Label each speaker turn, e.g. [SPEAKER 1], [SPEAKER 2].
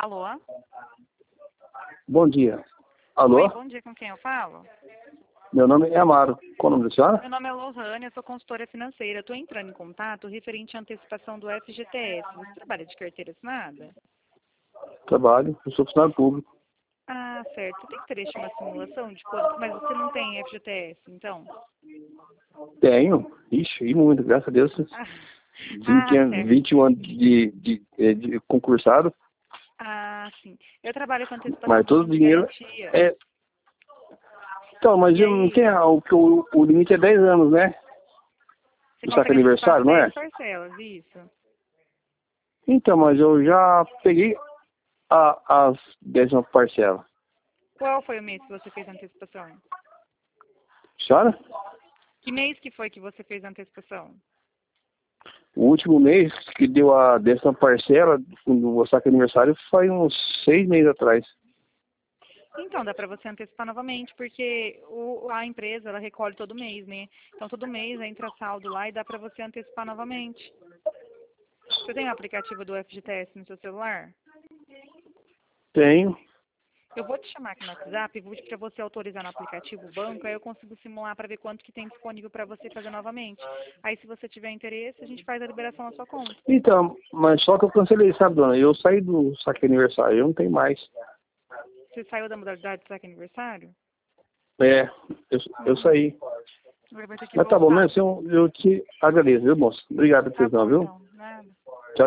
[SPEAKER 1] Alô?
[SPEAKER 2] Bom dia. Alô?
[SPEAKER 1] Oi, bom dia, com quem eu falo?
[SPEAKER 2] Meu nome é Amaro. Qual o nome da senhora?
[SPEAKER 1] Meu nome é Lohane, eu sou consultora financeira. Estou entrando em contato referente à antecipação do FGTS. Você trabalha de carteira assinada?
[SPEAKER 2] Trabalho, eu sou funcionário público.
[SPEAKER 1] Ah, certo. Você tem interesse em uma simulação de quanto? Mas você não tem FGTS, então?
[SPEAKER 2] Tenho. Ixi, e muito, graças a Deus.
[SPEAKER 1] Ah,
[SPEAKER 2] 20 anos,
[SPEAKER 1] certo.
[SPEAKER 2] 21 anos de concursado,
[SPEAKER 1] Ah, sim. Eu trabalho com antecipação
[SPEAKER 2] mas
[SPEAKER 1] do
[SPEAKER 2] todo o
[SPEAKER 1] fundo de
[SPEAKER 2] dinheiro
[SPEAKER 1] garantia.
[SPEAKER 2] é... Então, mas
[SPEAKER 1] E
[SPEAKER 2] eu não
[SPEAKER 1] aí,
[SPEAKER 2] tenho... O limite é 10 anos, né?
[SPEAKER 1] você
[SPEAKER 2] Do saque
[SPEAKER 1] consegue antecipar
[SPEAKER 2] aniversário, não
[SPEAKER 1] 10
[SPEAKER 2] é?
[SPEAKER 1] parcelas, isso?
[SPEAKER 2] Então, mas eu já peguei as 10ª parcela.
[SPEAKER 1] Qual foi o mês que você fez a antecipação?
[SPEAKER 2] Senhora?
[SPEAKER 1] Que mês que foi que você fez a antecipação?
[SPEAKER 2] O último mês que deu a 10ª parcela do saque aniversário foi uns 6 meses atrás.
[SPEAKER 1] Então, dá para você antecipar novamente, porque a empresa, ela recolhe todo mês, né? Então, todo mês entra saldo lá e dá para você antecipar novamente. Você tem o aplicativo do FGTS no seu celular?
[SPEAKER 2] Tenho.
[SPEAKER 1] Eu vou te chamar aqui no WhatsApp e vou pedir para você autorizar no aplicativo o banco, aí eu consigo simular para ver quanto que tem disponível para você fazer novamente. Aí, se você tiver interesse, a gente faz a liberação na sua conta.
[SPEAKER 2] Então, mas só que eu cancelei, sabe, dona? Eu saí do saque aniversário, eu não tenho mais.
[SPEAKER 1] Você saiu da modalidade de saque aniversário?
[SPEAKER 2] É, eu saí.
[SPEAKER 1] Agora vai ter que
[SPEAKER 2] Mas tá bom,
[SPEAKER 1] voltar.
[SPEAKER 2] mas eu te agradeço, viu, moço? Obrigado por
[SPEAKER 1] Tá
[SPEAKER 2] atenção,
[SPEAKER 1] bom,
[SPEAKER 2] viu?
[SPEAKER 1] então. Nada.